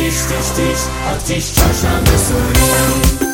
تیش تیش تیش آتیش چهارشنبه سوری.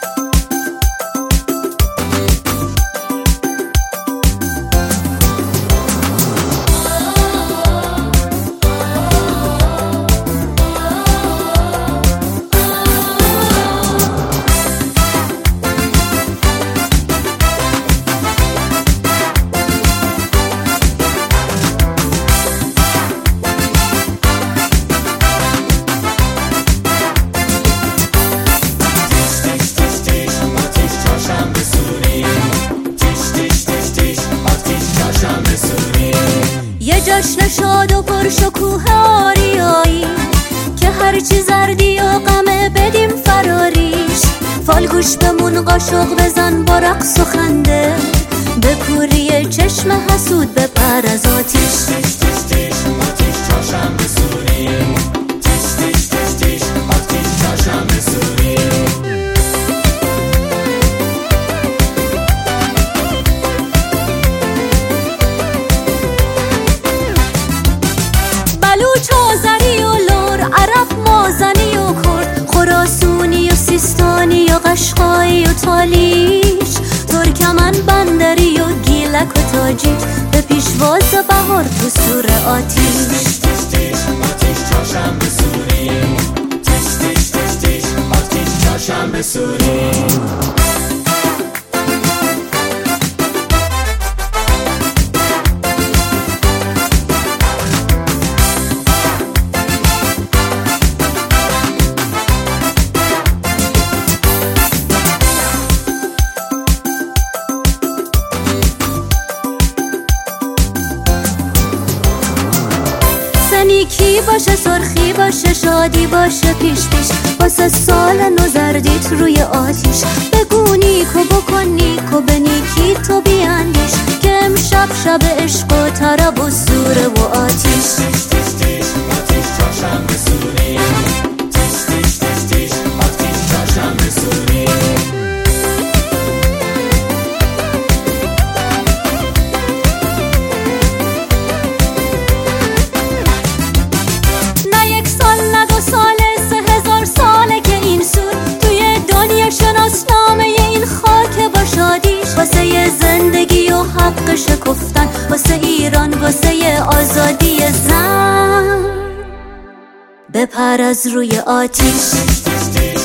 جشن شاد و پرشکوه آریایی که هرچی زردی و غمه بدیم فراریش. فالگوش بمون قاشق بزن با رقص و خنده، به کوری چشم حسود بپر از آتیش. تیش تیش تیش آتیش چهارشنبه سوری. تیش تیش تیش تیش آتیش چهارشنبه سوری. بلوچ آذری و لور، عرب مازنی و کرد، خراسونی و سیستانی و قشقایی و تالیش، ترکمن بندری و گیلک و تاجیک، به پیشواز بهار تو سور آتیش. تیش تیش آتیش چهارشنبه سوری. تیش تیش تیش تیش آتیش چهارشنبه سوری. نیکی باشه، سرخی باشه، شادی باشه، پیش پیش واسه سال نو زردیت روی آتیش. بگو نیکو بکن نیکو، به نیکی تو بیاندیش، که امشب شب عشق و طرب و سوره و آتیش. تیش تیش تیش آتیش چهارشنبه سوری. تیش تیش تیش تیش آتیش چهارشنبه سوری. واسه زندگی و حق شکفتن، واسه ایران، واسه آزادی زن، بپر از روی آتیش.